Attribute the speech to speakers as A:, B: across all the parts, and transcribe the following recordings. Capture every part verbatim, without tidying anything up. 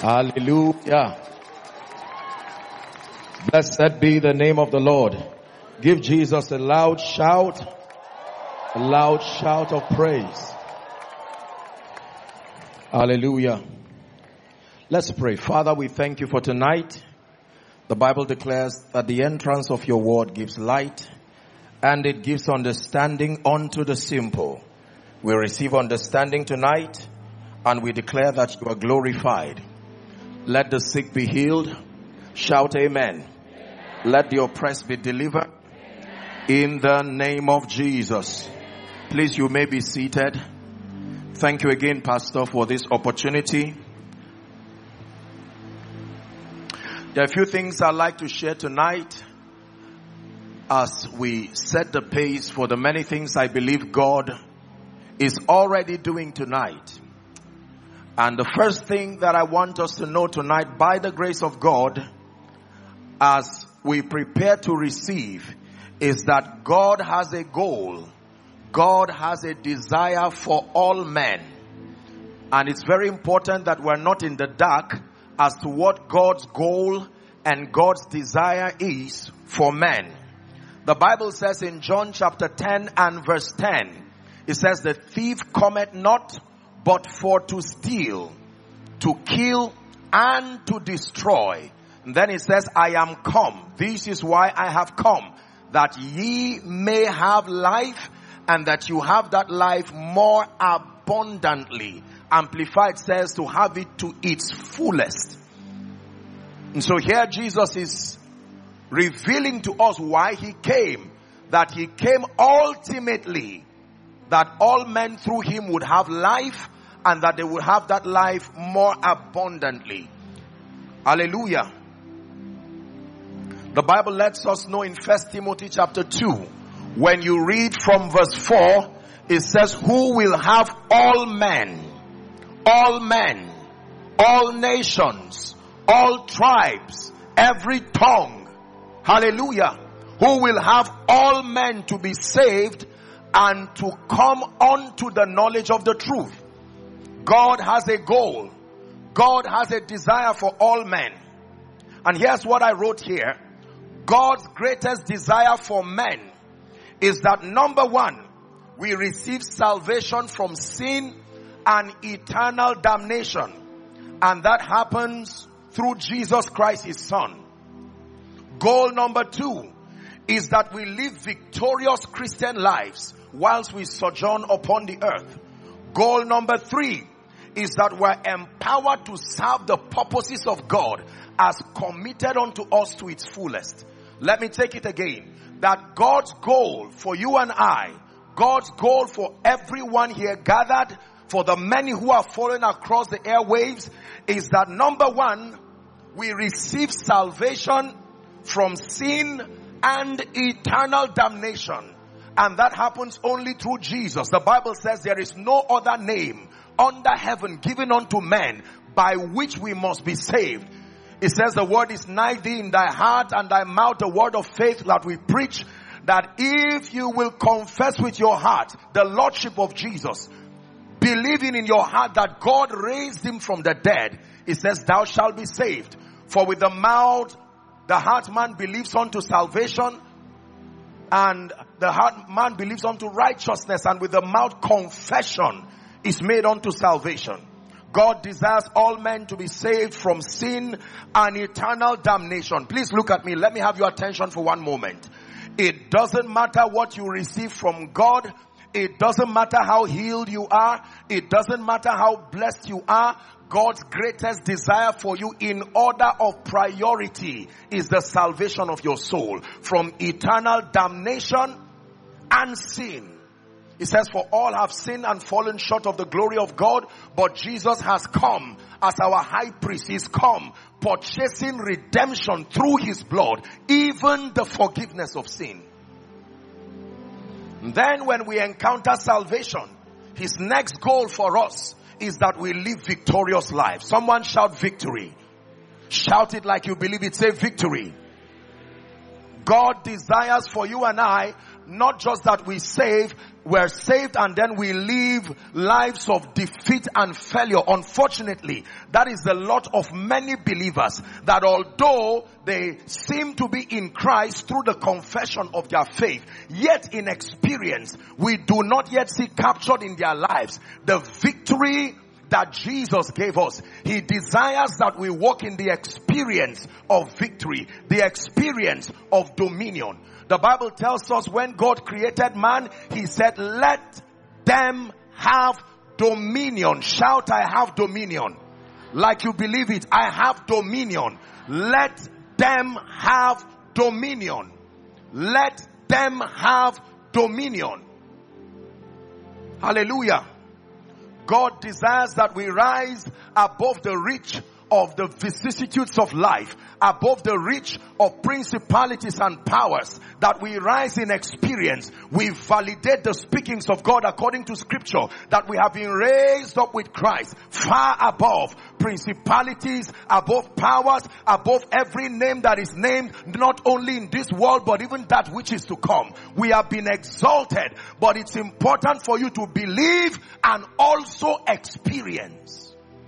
A: Hallelujah. Blessed be the name of the Lord. Give Jesus a loud shout, a loud shout of praise. Hallelujah. Let's pray. Father, we thank you for tonight. The Bible declares that the entrance of your word gives light and it gives understanding unto the simple. We receive understanding tonight and we declare that you are glorified. Let the sick be healed. Shout amen. Let the oppressed be delivered. In the name of Jesus. Please, you may be seated. Thank you again, Pastor, for this opportunity. There are a few things I'd like to share tonight as we set the pace for the many things I believe God is already doing tonight. And the first thing that I want us to know tonight, by the grace of God, as we prepare to receive, is that God has a goal. God has a desire for all men. And it's very important that we're not in the dark as to what God's goal and God's desire is for men. The Bible says in John chapter ten and verse ten, it says, the thief cometh not but for to steal, to kill, and to destroy. And then it says, I am come. This is why I have come, that ye may have life, and that you have that life more abundantly. Amplified says to have it to its fullest. And so here Jesus is revealing to us why he came. That he came ultimately that all men through him would have life, and that they would have that life more abundantly. Hallelujah. The Bible lets us know in First Timothy chapter two, when you read from verse four, it says, who will have all men, all men, all nations, all tribes, every tongue. Hallelujah. Who will have all men to be saved and to come unto the knowledge of the truth. God has a goal. God has a desire for all men. And here's what I wrote here. God's greatest desire for men is that, number one, we receive salvation from sin and eternal damnation. And that happens through Jesus Christ, his Son. Goal number two is that we live victorious Christian lives whilst we sojourn upon the earth. Goal number three is that we're empowered to serve the purposes of God as committed unto us to its fullest. Let me take it again. That God's goal for you and I, God's goal for everyone here gathered, for the many who are following across the airwaves, is that, number one, we receive salvation from sin and eternal damnation. And that happens only through Jesus. The Bible says there is no other name under heaven given unto men by which we must be saved. It says the word is nigh thee in thy heart and thy mouth, the word of faith that we preach, that if you will confess with your heart the lordship of Jesus, believing in your heart that God raised him from the dead, it says thou shalt be saved. For with the mouth the heart man believes unto salvation, and the heart man believes unto righteousness, and with the mouth confession is made unto salvation. God desires all men to be saved from sin and eternal damnation. Please look at me. Let me have your attention for one moment. It doesn't matter what you receive from God. It doesn't matter how healed you are. It doesn't matter how blessed you are. God's greatest desire for you in order of priority is the salvation of your soul from eternal damnation and sin. It says, for all have sinned and fallen short of the glory of God, but Jesus has come as our high priest. He's come purchasing redemption through his blood, even the forgiveness of sin. And then when we encounter salvation, his next goal for us is that we live victorious lives. Someone shout victory. Shout it like you believe it. Say victory. God desires for you and I not just that we save, we're saved and then we live lives of defeat and failure. Unfortunately, that is the lot of many believers, that although they seem to be in Christ through the confession of their faith, yet in experience, we do not yet see captured in their lives the victory that Jesus gave us. He desires that we walk in the experience of victory, the experience of dominion. The Bible tells us when God created man, He said, let them have dominion. Shout, I have dominion. Like you believe it, I have dominion. Let them have dominion. Let them have dominion. Hallelujah. God desires that we rise above the reach of the vicissitudes of life, above the reach of principalities and powers, that we rise in experience. We validate the speakings of God according to scripture, that we have been raised up with Christ far above principalities, above powers, above every name that is named, not only in this world, but even that which is to come. We have been exalted, but it's important for you to believe and also experience.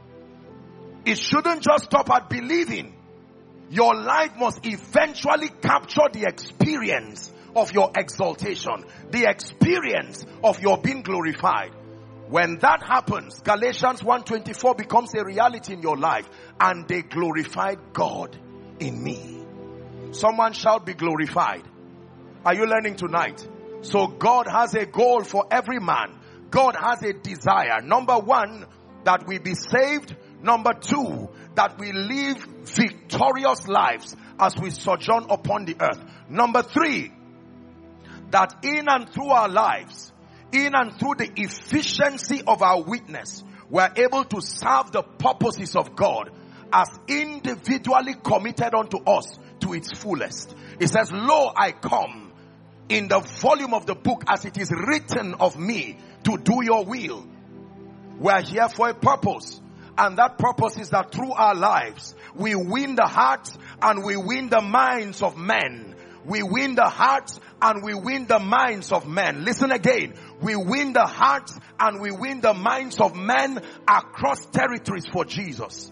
A: It shouldn't just stop at believing. Your life must eventually capture the experience of your exaltation, the experience of your being glorified. When that happens, Galatians one twenty-four becomes a reality in your life. And they glorified God in me. Someone shall be glorified. Are you learning tonight? So God has a goal for every man. God has a desire. Number one, that we be saved. Number two, that we live victorious lives as we sojourn upon the earth. Number three, that in and through our lives, in and through the efficiency of our witness, we're able to serve the purposes of God as individually committed unto us to its fullest. It says, lo, I come in the volume of the book as it is written of me to do your will. We're here for a purpose. And that purpose is that through our lives, we win the hearts and we win the minds of men. We win the hearts and we win the minds of men. Listen again. We win the hearts and we win the minds of men across territories for Jesus.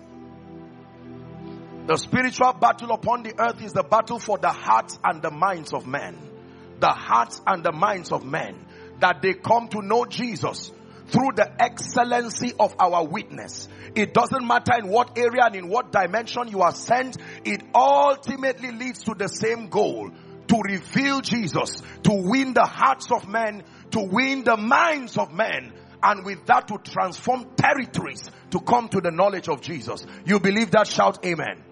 A: The spiritual battle upon the earth is the battle for the hearts and the minds of men. The hearts and the minds of men. That they come to know Jesus through the excellency of our witness. It doesn't matter in what area and in what dimension you are sent. It ultimately leads to the same goal. To reveal Jesus. To win the hearts of men. To win the minds of men. And with that to transform territories. To come to the knowledge of Jesus. You believe that? Shout amen.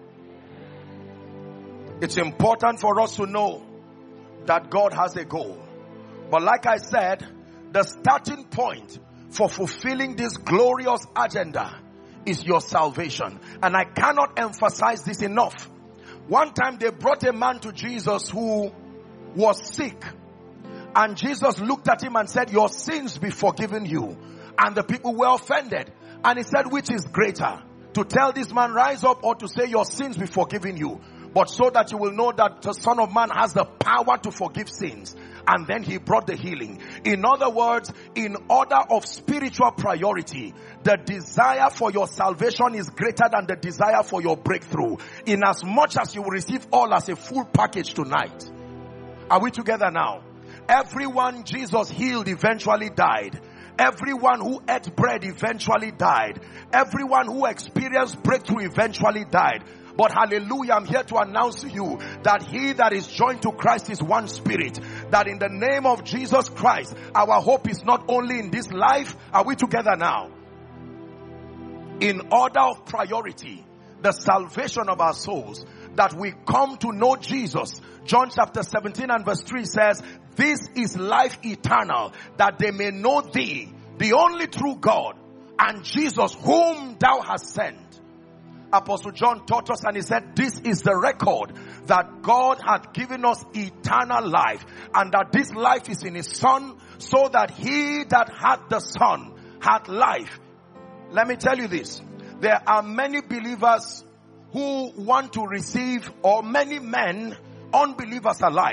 A: It's important for us to know that God has a goal. But like I said, the starting point for fulfilling this glorious agenda is your salvation. And I cannot emphasize this enough. One time they brought a man to Jesus who was sick. And Jesus looked at him and said, your sins be forgiven you. And the people were offended. And he said, which is greater? To tell this man, rise up, or to say your sins be forgiven you? But so that you will know that the Son of Man has the power to forgive sins. And then he brought the healing. In other words, in order of spiritual priority, the desire for your salvation is greater than the desire for your breakthrough. In as much as you will receive all as a full package tonight. Are we together now? Everyone Jesus healed eventually died. Everyone who ate bread eventually died. Everyone who experienced breakthrough eventually died. But hallelujah, I'm here to announce to you that he that is joined to Christ is one spirit. That in the name of Jesus Christ, our hope is not only in this life. Are we together now? In order of priority, the salvation of our souls, that we come to know Jesus. John chapter seventeen and verse three says, this is life eternal, that they may know thee, the only true God, and Jesus whom thou hast sent. Apostle John taught us and he said, this is the record that God hath given us eternal life, and that this life is in his Son, so that he that hath the Son hath life. Let me tell you this. There are many believers who want to receive, or many men, unbelievers alike,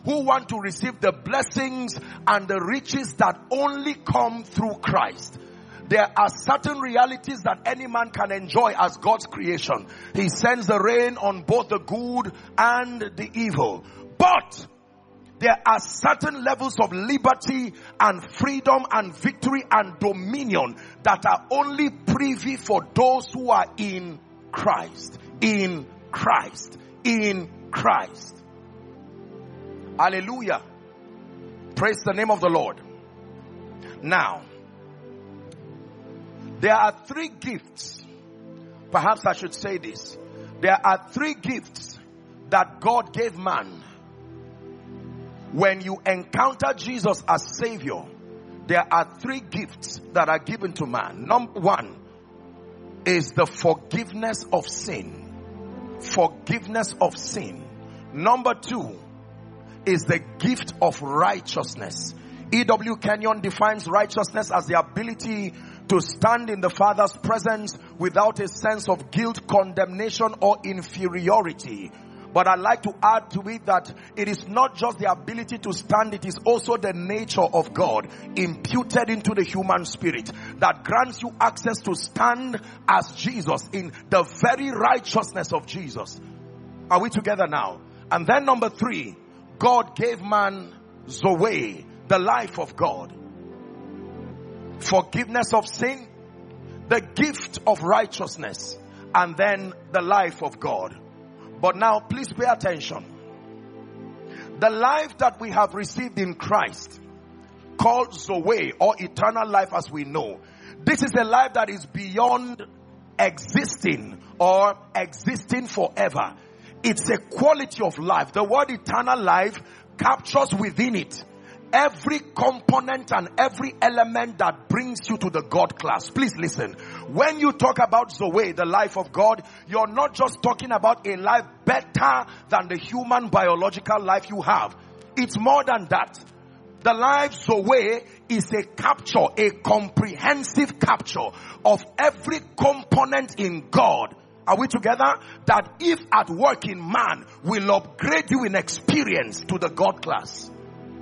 A: who want to receive the blessings and the riches that only come through Christ. There are certain realities that any man can enjoy as God's creation. He sends the rain on both the good and the evil. But there are certain levels of liberty and freedom and victory and dominion that are only privy for those who are in Christ. In Christ. In Christ. Hallelujah. Praise the name of the Lord. Now, there are three gifts. Perhaps I should say this. There are three gifts that God gave man. When you encounter Jesus as Savior, there are three gifts that are given to man. Number one is the forgiveness of sin. Forgiveness of sin. Number two is the gift of righteousness. E W Kenyon defines righteousness as the ability to stand in the Father's presence without a sense of guilt, condemnation, or inferiority. But I'd like to add to it that it is not just the ability to stand, it is also the nature of God imputed into the human spirit that grants you access to stand as Jesus in the very righteousness of Jesus. Are we together now? And then number three, God gave man Zoe, the life of God. Forgiveness of sin, the gift of righteousness, and then the life of God. But now please pay attention. The life that we have received in Christ, called Zoe or eternal life as we know, this is a life that is beyond existing or existing forever. It's a quality of life. The word eternal life captures within it every component and every element that brings you to the God class. Please listen. When you talk about Zoe, the life of God, you're not just talking about a life better than the human biological life you have. It's more than that. The life Zoe is a capture, a comprehensive capture of every component in God. Are we together? That if at work in man, will upgrade you in experience to the God class.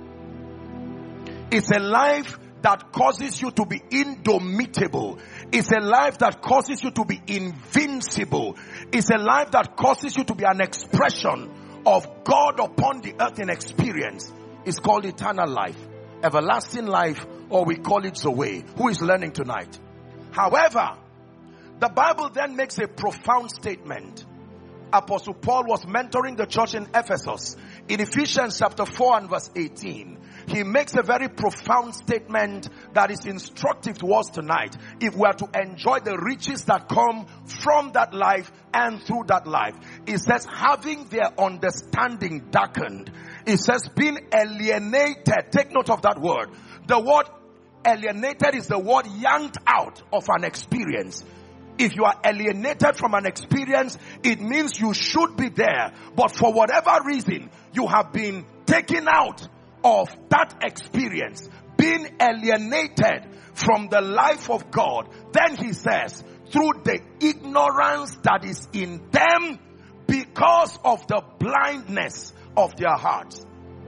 A: It's a life that causes you to be indomitable. It's a life that causes you to be invincible. It's a life that causes you to be an expression of God upon the earth in experience. It's called eternal life, everlasting life, or we call it Zoe. Who is learning tonight? However, the Bible then makes a profound statement. Apostle Paul was mentoring the church in Ephesus. In Ephesians chapter four and verse eighteen, he makes a very profound statement that is instructive to us tonight if we are to enjoy the riches that come from that life and through that life. It says, having their understanding darkened. It says, being alienated. Take note of that word. The word alienated is the word yanked out of an experience. If you are alienated from an experience, it means you should be there. But for whatever reason, you have been taken out of that experience, being alienated from the life of God. Then he says, through the ignorance that is in them because of the blindness of their hearts.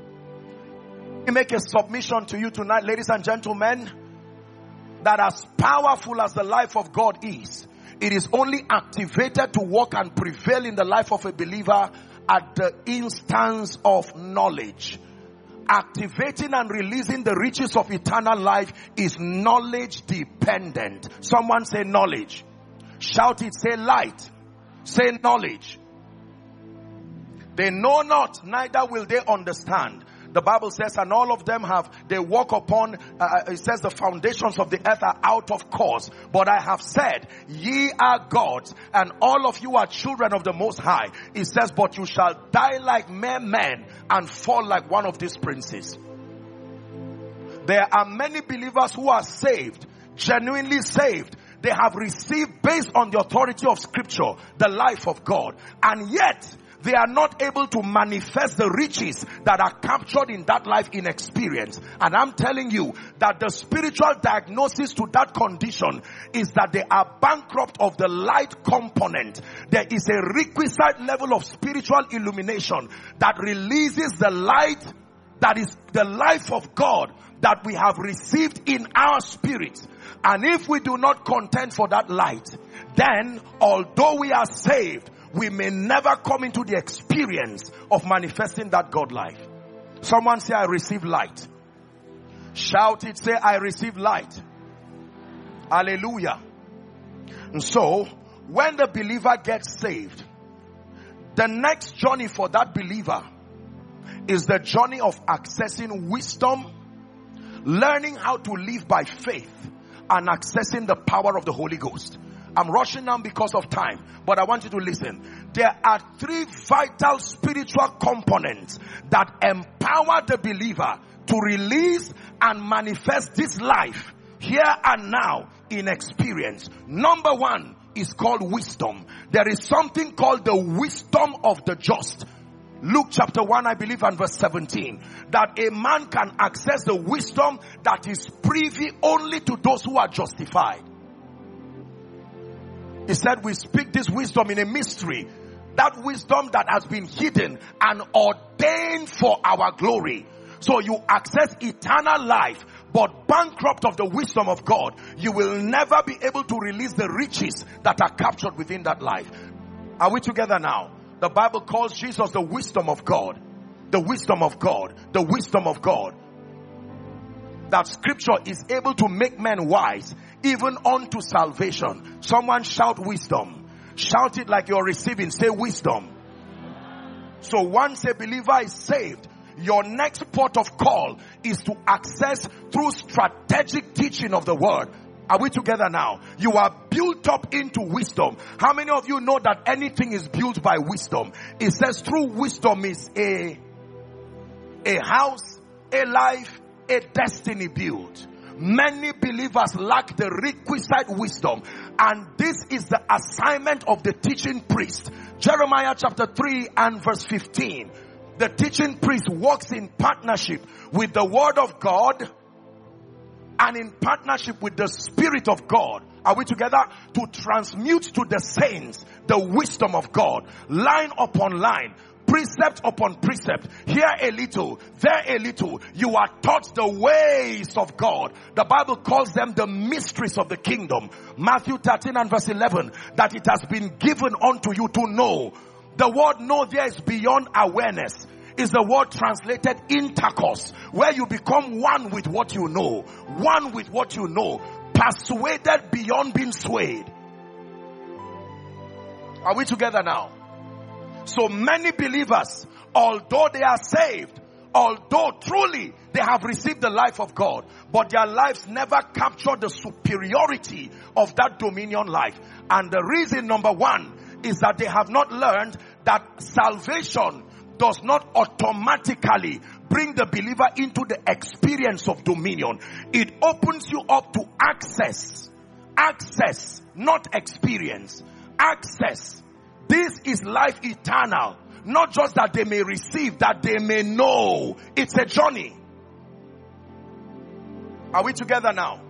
A: Let me make a submission to you tonight, ladies and gentlemen, that as powerful as the life of God is, it is only activated to work and prevail in the life of a believer at the instance of knowledge. Activating and releasing the riches of eternal life is knowledge dependent. Someone say knowledge. Shout it, say light. Say knowledge. They know not, neither will they understand. The Bible says, and all of them have, they walk upon, uh, it says the foundations of the earth are out of course. But I have said, ye are gods, and all of you are children of the Most High. It says, but you shall die like mere men and fall like one of these princes. There are many believers who are saved, genuinely saved. They have received, based on the authority of Scripture, the life of God. And yet, they are not able to manifest the riches that are captured in that life in experience. And I'm telling you that the spiritual diagnosis to that condition is that they are bankrupt of the light component. There is a requisite level of spiritual illumination that releases the light that is the life of God that we have received in our spirit. And if we do not contend for that light, then although we are saved, we may never come into the experience of manifesting that God life. Someone say, I receive light. Shout it, say, I receive light. Hallelujah. And so, when the believer gets saved, the next journey for that believer is the journey of accessing wisdom, learning how to live by faith, and accessing the power of the Holy Ghost. I'm rushing now because of time, but I want you to listen. There are three vital spiritual components that empower the believer to release and manifest this life here and now in experience. Number one is called wisdom. There is something called the wisdom of the just. Luke chapter one, I believe, and verse seventeen. That a man can access the wisdom that is privy only to those who are justified. He said, we speak this wisdom in a mystery. That wisdom that has been hidden and ordained for our glory. So you access eternal life, but bankrupt of the wisdom of God, you will never be able to release the riches that are captured within that life. Are we together now? The Bible calls Jesus the wisdom of God. The wisdom of God. The wisdom of God. That scripture is able to make men wise even unto salvation. Someone shout wisdom. Shout it like you're receiving. Say wisdom. So once a believer is saved, your next port of call is to access through strategic teaching of the word. Are we together now? You are built up into wisdom. How many of you know that anything is built by wisdom? It says true wisdom is a, a house, a life, a destiny built. Many believers lack the requisite wisdom, and this is the assignment of the teaching priest. Jeremiah chapter three and verse fifteen. The teaching priest works in partnership with the word of God and in partnership with the Spirit of God. Are we together? To transmute to the saints the wisdom of God, line upon line, precept upon precept, here a little, there a little. You are taught the ways of God. The Bible calls them the mysteries of the kingdom. Matthew thirteen and verse eleven, that it has been given unto you to know. The word know there is beyond awareness. Is the word translated intercourse, where you become one with what you know, one with what you know, persuaded beyond being swayed. Are we together now? So many believers, although they are saved, although truly they have received the life of God, but their lives never capture the superiority of that dominion life. And the reason, number one, is that they have not learned that salvation does not automatically bring the believer into the experience of dominion. It opens you up to access. Access, not experience. Access. This is life eternal. Not just that they may receive, that they may know. It's a journey. Are we together now?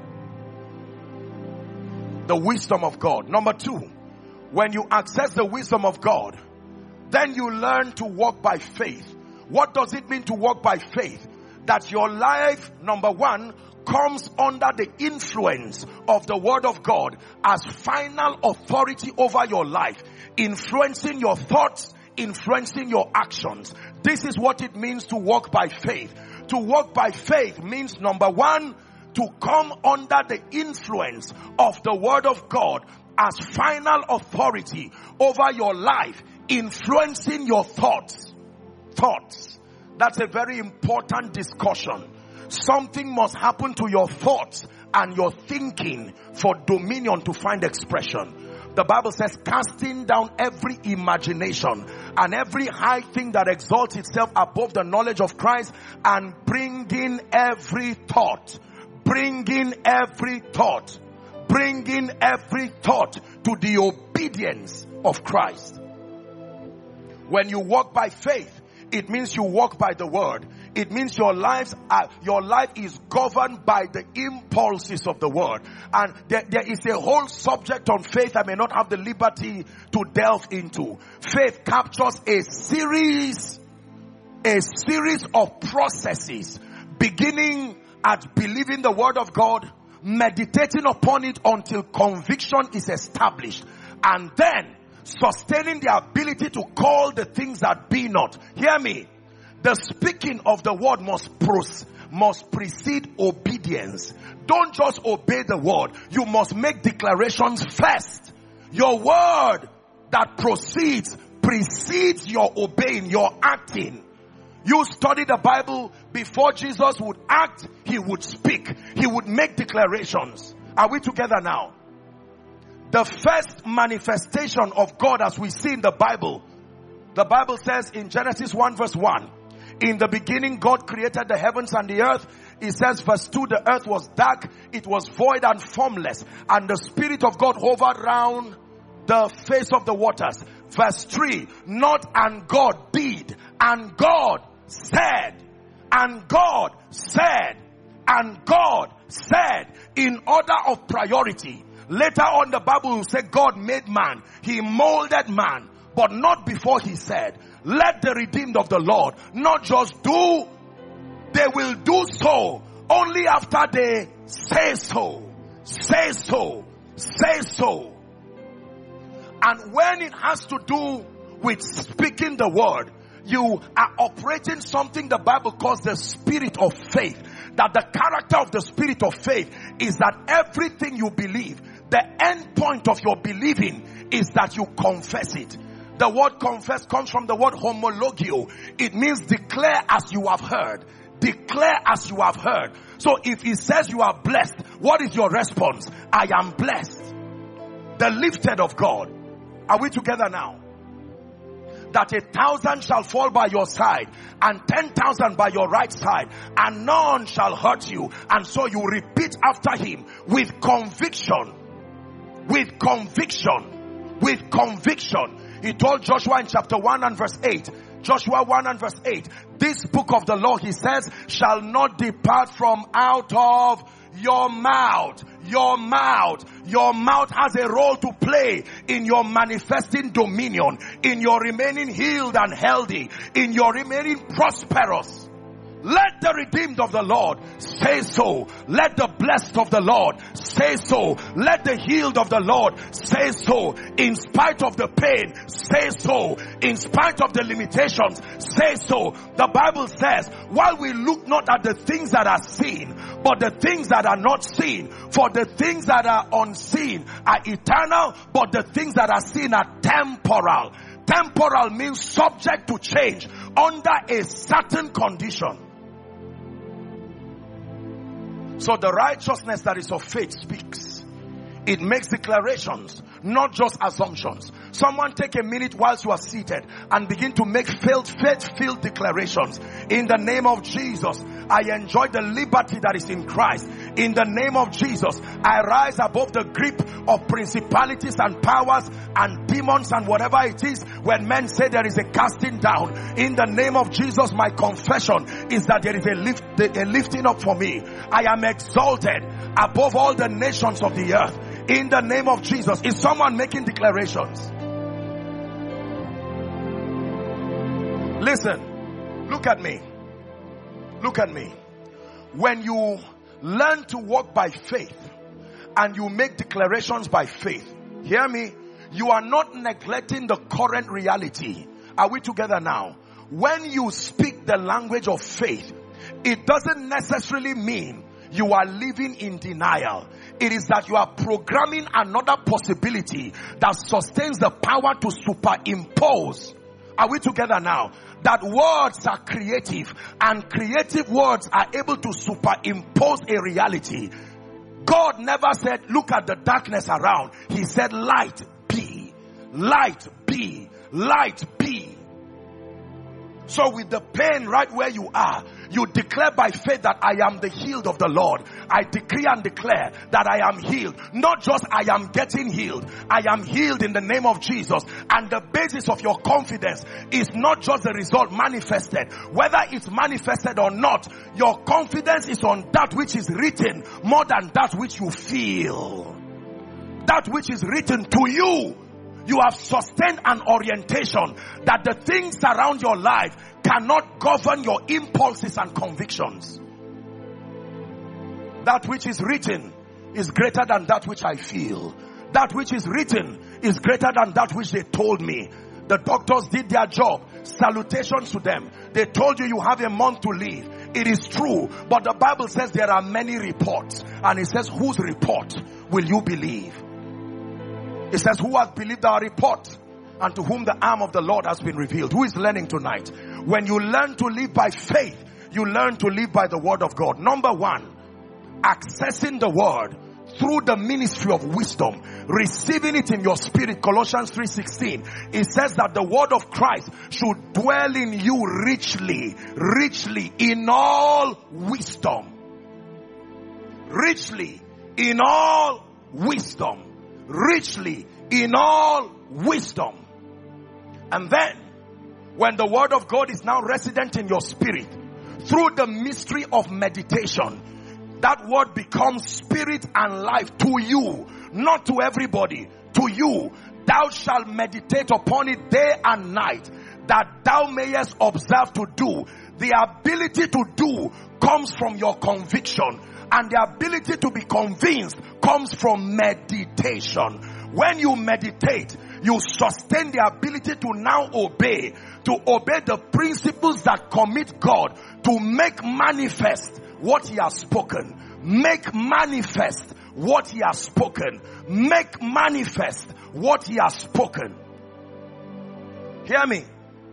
A: The wisdom of God. Number two, when you access the wisdom of God, then you learn to walk by faith. What does it mean to walk by faith? That your life, number one, comes under the influence of the word of God as final authority over your life, influencing your thoughts, influencing your actions. This is what it means to walk by faith. To walk by faith means, number one, to come under the influence of the word of God as final authority over your life, influencing your thoughts. Thoughts. That's a very important discussion. Something must happen to your thoughts and your thinking for dominion to find expression. The Bible says, casting down every imagination and every high thing that exalts itself above the knowledge of Christ, and bringing every thought, bringing every thought, bringing every thought to the obedience of Christ. When you walk by faith, it means you walk by the word. It means your lives are, your life is governed by the impulses of the word. And there, there is a whole subject on faith I may not have the liberty to delve into. Faith captures a series, a series of processes, beginning at believing the word of God, meditating upon it until conviction is established, and then sustaining the ability to call the things that be not. Hear me. The speaking of the word must proceed. must precede obedience. Don't just obey the word. You must make declarations first. Your word that proceeds precedes your obeying, your acting. You study the Bible. Before Jesus would act, he would speak. He would make declarations. Are we together now? The first manifestation of God, as we see in the Bible, the Bible says in Genesis one verse one, in the beginning God created the heavens and the earth. It says verse two, the earth was dark, it was void and formless, and the Spirit of God hovered round the face of the waters. Verse three, not and God did, and God said, and God said, and God said, in order of priority. Later on the Bible will say God made man, he molded man, but not before he said. Let the redeemed of the Lord not just do, they will do so only after they say so, say so, say so. And when it has to do with speaking the word, you are operating something the Bible calls the spirit of faith. That the character of the spirit of faith is that everything you believe, the end point of your believing is that you confess it. The word confess comes from the word homologio. It means declare as you have heard. Declare as you have heard. So if he says you are blessed, what is your response? I am blessed. The lifted of God. Are we together now? That a thousand shall fall by your side and ten thousand by your right side, and none shall hurt you. And so you repeat after him with conviction. With conviction. With conviction. He told Joshua in chapter one and verse eight. Joshua one and verse eight. This book of the law, he says, shall not depart from out of your mouth. Your mouth. Your mouth has a role to play in your manifesting dominion, in your remaining healed and healthy, in your remaining prosperous. Let the redeemed of the Lord say so. Let the blessed of the Lord say so. Let the healed of the Lord say so. In spite of the pain, say so. In spite of the limitations, say so. The Bible says, while we look not at the things that are seen, but the things that are not seen. For the things that are unseen are eternal, but the things that are seen are temporal. Temporal means subject to change under a certain condition. So the righteousness that is of faith speaks. It makes declarations, not just assumptions. Someone take a minute whilst you are seated and begin to make faith-filled declarations. In the name of Jesus, I enjoy the liberty that is in Christ. In the name of Jesus, I rise above the grip of principalities and powers and demons and whatever it is. When men say there is a casting down, in the name of Jesus, my confession is that there is a lift, a lifting up for me. I am exalted above all the nations of the earth. In the name of Jesus. Is someone making declarations? Listen, look at me. Look at me. When you learn to walk by faith and you make declarations by faith, hear me, you are not neglecting the current reality. Are we together now? When you speak the language of faith, it doesn't necessarily mean you are living in denial. It is that you are programming another possibility that sustains the power to superimpose. Are we together now? That words are creative, and creative words are able to superimpose a reality. God never said, look at the darkness around. He said, light be, light be, light be. So with the pain right where you are, you declare by faith that I am the healed of the Lord. I decree and declare that I am healed. Not just I am getting healed. I am healed in the name of Jesus. And the basis of your confidence is not just the result manifested. Whether it's manifested or not, your confidence is on that which is written more than that which you feel. That which is written to you. You have sustained an orientation that the things around your life cannot govern your impulses and convictions. That which is written is greater than that which I feel. That which is written is greater than that which they told me. The doctors did their job. Salutations to them. They told you you have a month to live. It is true. But the Bible says there are many reports. And it says, whose report will you believe? It says, who has believed our report? And to whom the arm of the Lord has been revealed. Who is learning tonight? When you learn to live by faith, you learn to live by the word of God. Number one, accessing the word through the ministry of wisdom, receiving it in your spirit. Colossians three sixteen, it says that the word of Christ should dwell in you richly, richly in all wisdom. Richly in all wisdom. Richly in all wisdom. And then, when the word of God is now resident in your spirit, through the mystery of meditation, that word becomes spirit and life to you, not to everybody, to you. Thou shalt meditate upon it day and night, that thou mayest observe to do. The ability to do comes from your conviction, and the ability to be convinced comes from meditation. When you meditate, you sustain the ability to now obey, to obey the principles that commit God to make manifest what he has spoken. Make manifest what he has spoken. Make manifest what he has spoken. Hear me.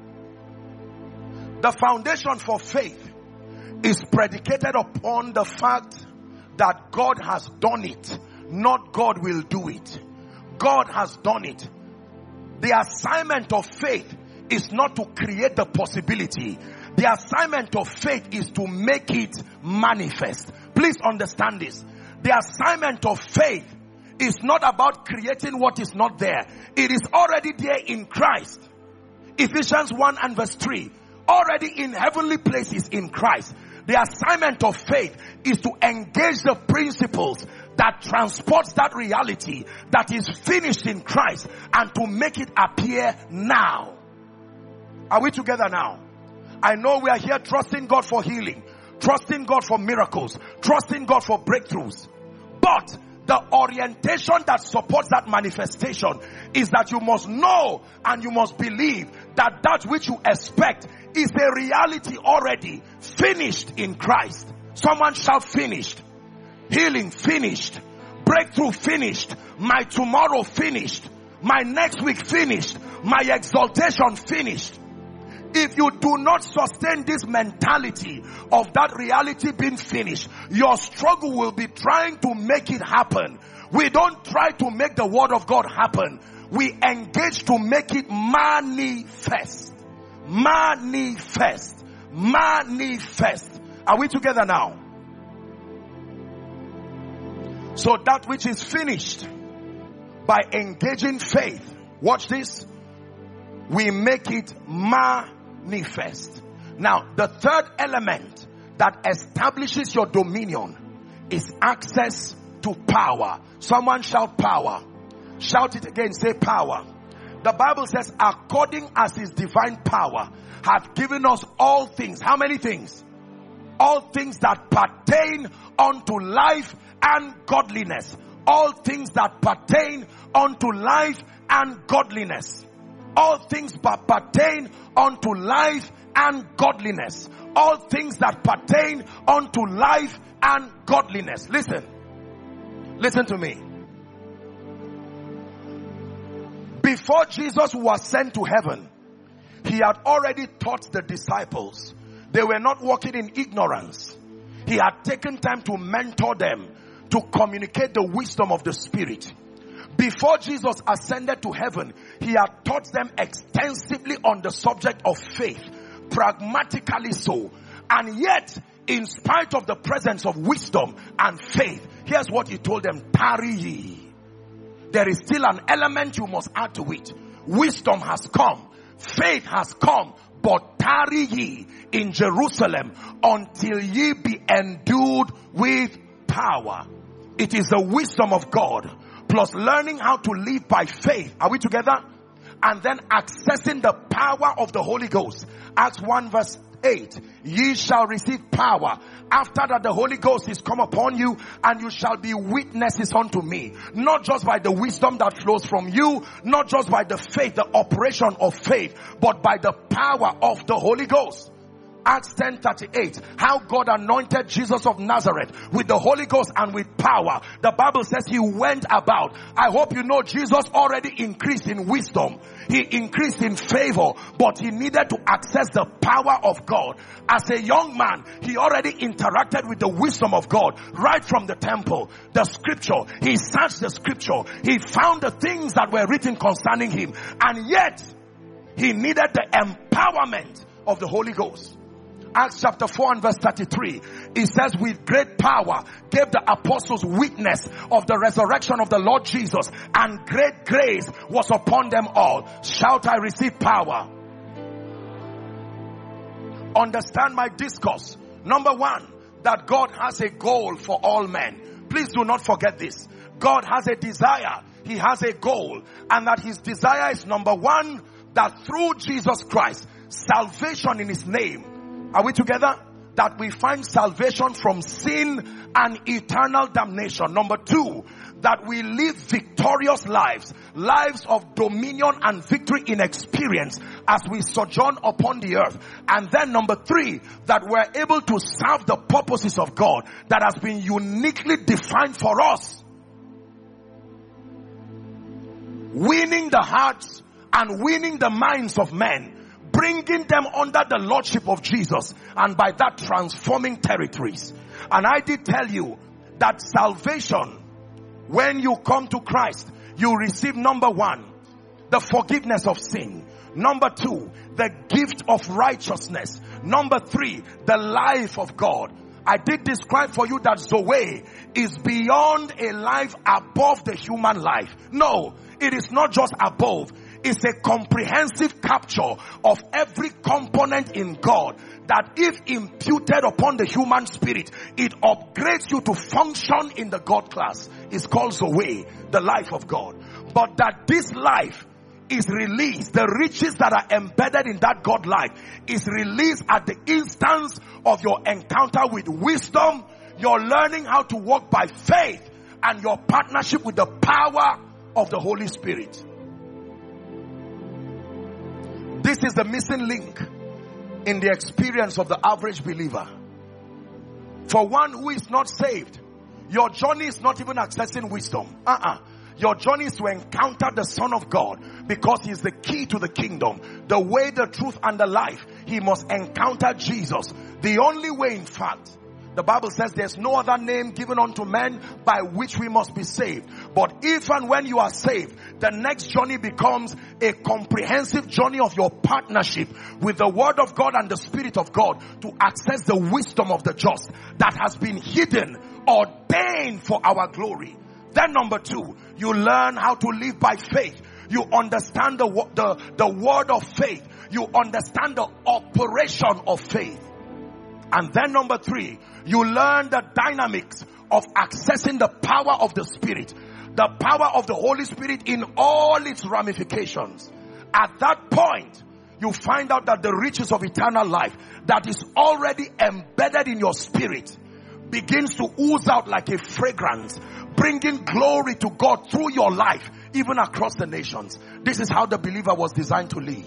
A: The foundation for faith is predicated upon the fact that God has done it, not God will do it. God has done it. The assignment of faith is not to create the possibility. The assignment of faith is to make it manifest. Please understand this. The assignment of faith is not about creating what is not there. It is already there in Christ. Ephesians one and verse three. Already in heavenly places in Christ. The assignment of faith is to engage the principles that transports that reality that is finished in Christ and to make it appear now. Are we together now? I know we are here trusting God for healing, trusting God for miracles, trusting God for breakthroughs. But the orientation that supports that manifestation is that you must know and you must believe that that which you expect is a reality already finished in Christ. Someone shout finished. Healing finished. Breakthrough finished. My tomorrow finished. My next week finished. My exaltation finished. If you do not sustain this mentality of that reality being finished, your struggle will be trying to make it happen. We don't try to make the word of God happen. We engage to make it manifest. Manifest. Manifest. Are we together now? So that which is finished, by engaging faith, watch this, we make it manifest. Now, the third element that establishes your dominion is access to power. Someone shout power. Shout it again, say power. The Bible says, according as his divine power hath given us all things. How many things? All things that pertain unto life and godliness. All things that pertain unto life and godliness. All things that pertain unto life and godliness. All things that pertain unto life and godliness. Listen. Listen to me. Before Jesus was sent to heaven, he had already taught the disciples. They were not walking in ignorance. He had taken time to mentor them, to communicate the wisdom of the Spirit. Before Jesus ascended to heaven, he had taught them extensively on the subject of faith, pragmatically so. And yet, in spite of the presence of wisdom and faith, here's what he told them: tarry ye. There is still an element you must add to it. Wisdom has come, faith has come, but tarry ye in Jerusalem until ye be endued with power. It is the wisdom of God plus learning how to live by faith. Are we together? And then accessing the power of the Holy Ghost. Acts one verse eight. Ye shall receive power after that the Holy Ghost is come upon you, and you shall be witnesses unto me. Not just by the wisdom that flows from you, not just by the faith, the operation of faith, but by the power of the Holy Ghost. Acts ten thirty-eight, how God anointed Jesus of Nazareth with the Holy Ghost and with power. The Bible says he went about. I hope you know Jesus already increased in wisdom. He increased in favor, but he needed to access the power of God. As a young man, he already interacted with the wisdom of God right from the temple. The scripture, he searched the scripture. He found the things that were written concerning him. And yet, he needed the empowerment of the Holy Ghost. Acts chapter four and verse thirty-three, it says, with great power gave the apostles witness of the resurrection of the Lord Jesus, and great grace was upon them all. Shout, I receive power. Understand my discourse. Number one, that God has a goal for all men. Please do not forget this. God has a desire. He has a goal. And that his desire is, number one, that through Jesus Christ, salvation in his name. Are we together? That we find salvation from sin and eternal damnation. Number two, that we live victorious lives. Lives of dominion and victory in experience as we sojourn upon the earth. And then number three, that we're able to serve the purposes of God that has been uniquely defined for us. Winning the hearts and winning the minds of men. Bringing them under the lordship of Jesus, and by that transforming territories. And I did tell you that salvation, when you come to Christ, you receive, number one, the forgiveness of sin. Number two, the gift of righteousness. Number three, the life of God. I did describe for you that Zoe is beyond a life above the human life. No, it is not just above. It's a comprehensive capture of every component in God that if imputed upon the human spirit, it upgrades you to function in the God class. It's called Zoe, the life of God. But that this life is released, the riches that are embedded in that God life is released at the instance of your encounter with wisdom, your learning how to walk by faith, and your partnership with the power of the Holy Spirit. This is the missing link in the experience of the average believer. For one who is not saved, your journey is not even accessing wisdom. Uh-uh. Your journey is to encounter the Son of God, because he is the key to the kingdom. The way, the truth, and the life. He must encounter Jesus. The only way, in fact. The Bible says there's no other name given unto men by which we must be saved. But if and when you are saved, the next journey becomes a comprehensive journey of your partnership with the Word of God and the Spirit of God to access the wisdom of the just that has been hidden, ordained for our glory. Then number two, you learn how to live by faith. You understand the, the, the word of faith. You understand the operation of faith. And then number three, you learn the dynamics of accessing the power of the Spirit. The power of the Holy Spirit in all its ramifications. At that point, you find out that the riches of eternal life that is already embedded in your spirit begins to ooze out like a fragrance, bringing glory to God through your life, even across the nations. This is how the believer was designed to live.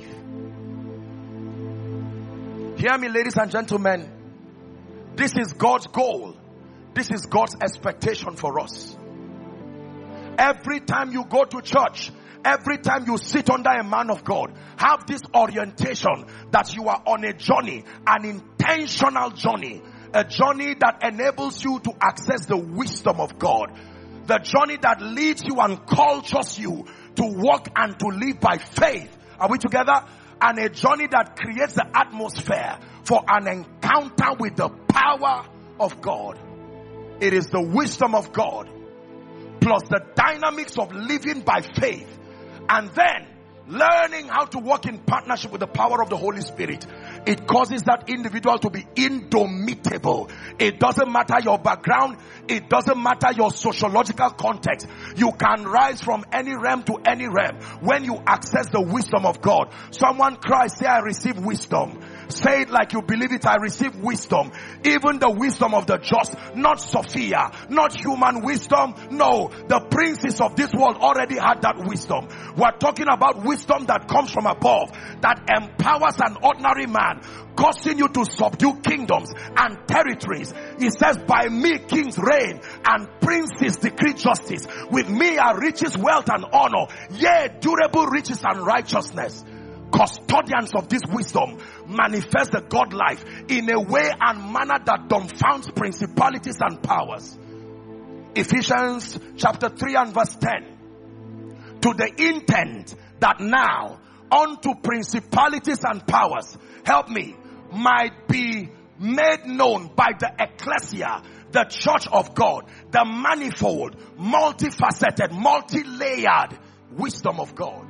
A: Hear me, ladies and gentlemen. This is God's goal. This is God's expectation for us. Every time you go to church, every time you sit under a man of God, have this orientation that you are on a journey, an intentional journey, a journey that enables you to access the wisdom of God, the journey that leads you and cultures you to walk and to live by faith. Are we together? And a journey that creates the atmosphere for an encounter with the power of God. It is the wisdom of God plus the dynamics of living by faith, and then learning how to walk in partnership with the power of the Holy Spirit. It causes that individual to be indomitable. It doesn't matter your background. It doesn't matter your sociological context. You can rise from any realm to any realm when you access the wisdom of God. Someone cries, say, I receive wisdom. Say it like you believe it. I receive wisdom. Even the wisdom of the just. Not Sophia. Not human wisdom. No. The princes of this world already had that wisdom. We're talking about wisdom that comes from above. That empowers an ordinary man. Causing you to subdue kingdoms and territories. He says, by me kings reign and princes decree justice. With me are riches, wealth and honor. Yea, durable riches and righteousness. Custodians of this wisdom manifest the God life in a way and manner that dumbfounds principalities and powers. Ephesians chapter three and verse ten. To the intent that now unto principalities and powers, help me, might be made known by the ecclesia, the church of God, the manifold, multifaceted, multi-layered wisdom of God.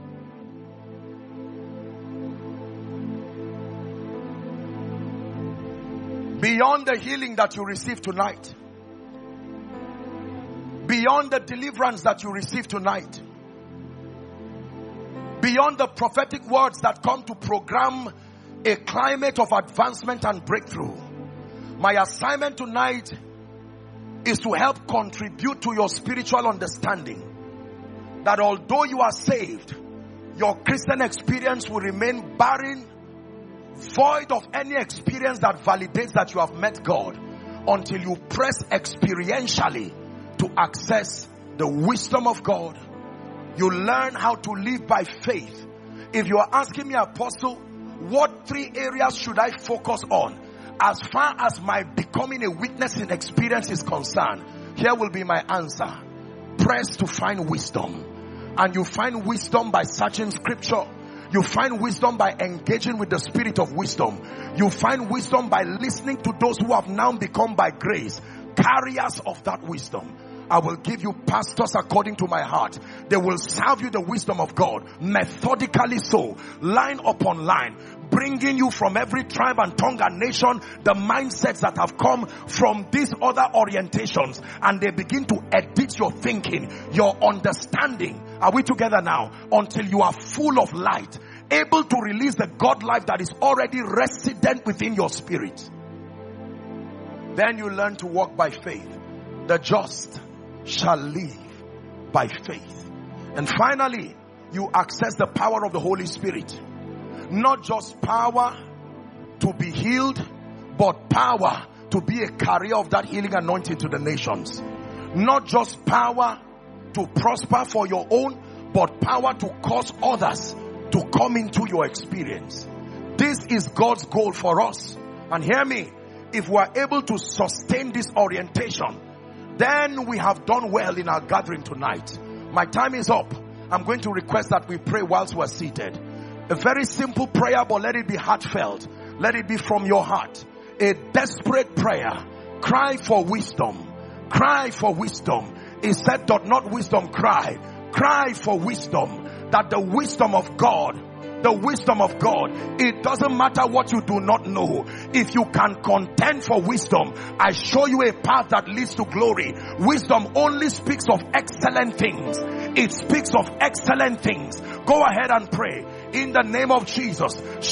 A: Beyond the healing that you receive tonight, beyond the deliverance that you receive tonight, beyond the prophetic words that come to program a climate of advancement and breakthrough, my assignment tonight is to help contribute to your spiritual understanding that although you are saved, your Christian experience will remain barren, void of any experience that validates that you have met God, until you press experientially to access the wisdom of God. You learn how to live by faith. If you are asking me, Apostle, what three areas should I focus on as far as my becoming a witness in experience is concerned? Here will be my answer. Press to find wisdom. And you find wisdom by searching scripture. You find wisdom by engaging with the spirit of wisdom. You find wisdom by listening to those who have now become by grace carriers of that wisdom. I will give you pastors according to my heart. They will serve you the wisdom of God, methodically so, line upon line, bringing you from every tribe and tongue and nation the mindsets that have come from these other orientations, and they begin to edit your thinking, your understanding. Are we together now? Until you are full of light, able to release the God life that is already resident within your spirit. Then you learn to walk by faith. The just shall live by faith. And finally, you access the power of the Holy Spirit. Not just power to be healed, but power to be a carrier of that healing anointing to the nations. Not just power to prosper for your own, but power to cause others to come into your experience. This is God's goal for us. And hear me, if we are able to sustain this orientation, then we have done well in our gathering tonight. My time is up. I'm going to request that we pray whilst we're seated. A very simple prayer, but let it be heartfelt. Let it be from your heart. A desperate prayer. Cry for wisdom. Cry for wisdom. It said, doth not wisdom cry? Cry for wisdom. That the wisdom of God, the wisdom of God, it doesn't matter what you do not know. If you can contend for wisdom, I show you a path that leads to glory. Wisdom only speaks of excellent things. It speaks of excellent things. Go ahead and pray in the name of Jesus.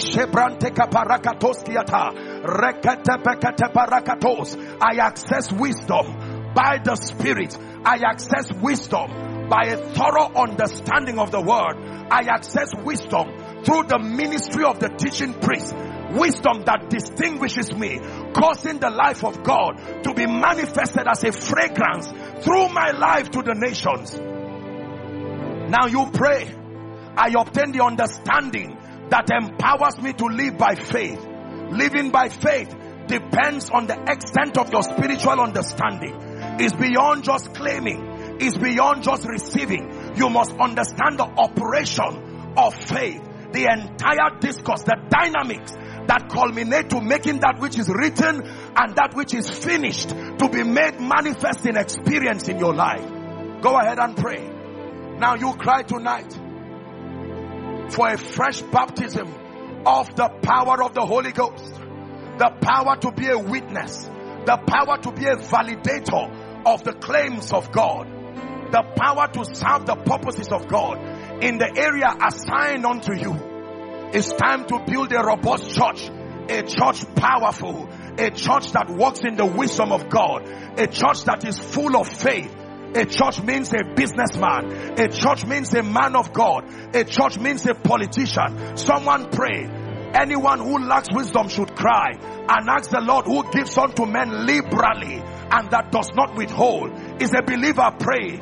A: I access wisdom by the Spirit. I access wisdom by a thorough understanding of the word. I access wisdom through the ministry of the teaching priest. Wisdom that distinguishes me, causing the life of God to be manifested as a fragrance through my life to the nations. Now you pray. I obtain the understanding that empowers me to live by faith. Living by faith depends on the extent of your spiritual understanding. It's beyond just claiming. It's beyond just receiving. You must understand the operation of faith. The entire discourse, the dynamics that culminate to making that which is written and that which is finished to be made manifest in experience in your life. Go ahead and pray. Now you cry tonight for a fresh baptism of the power of the Holy Ghost, the power to be a witness, the power to be a validator of the claims of God, the power to serve the purposes of God in the area assigned unto you. It's time to build a robust church, a church powerful, a church that walks in the wisdom of God, a church that is full of faith. A church means a businessman. A church means a man of God. A church means a politician. Someone pray. Anyone who lacks wisdom should cry and ask the Lord, who gives unto men liberally and that does not withhold. Is a believer pray?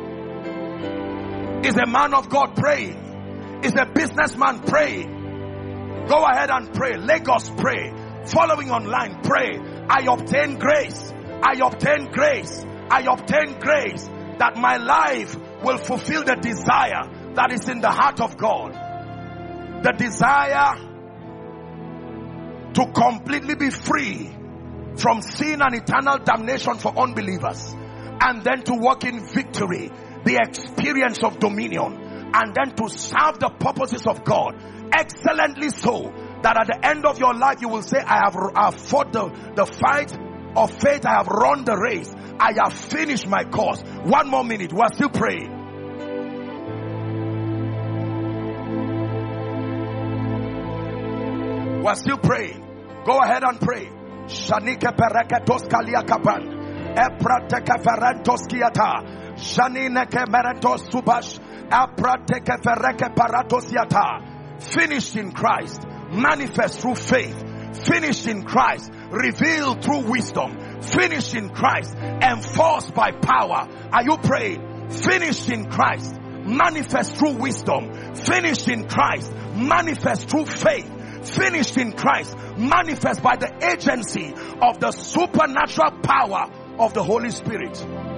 A: Is a man of God pray? Is a businessman pray? Go ahead and pray. Lagos pray. Following online pray. I obtain grace. I obtain grace. I obtain grace that my life will fulfill the desire that is in the heart of God. The desire to completely be free from sin and eternal damnation for unbelievers, and then to walk in victory, the experience of dominion, and then to serve the purposes of God excellently, so that at the end of your life you will say, I have, I have fought the, the fight of faith, I have run the race, I have finished my course. One more minute, we're still praying. We're still praying. Go ahead and pray. Shanike pereketos kalia kapan. Eprateke ferentos kiata. Shanineke merentos subash. Eprateke fereke paratos yata. Finished in Christ. Manifest through faith. Finished in Christ. Revealed through wisdom. Finished in Christ. Enforced by power. Are you praying? Finished in Christ. Manifest through wisdom. Finished in Christ. Manifest through faith. Finished in Christ, manifest by the agency of the supernatural power of the Holy Spirit.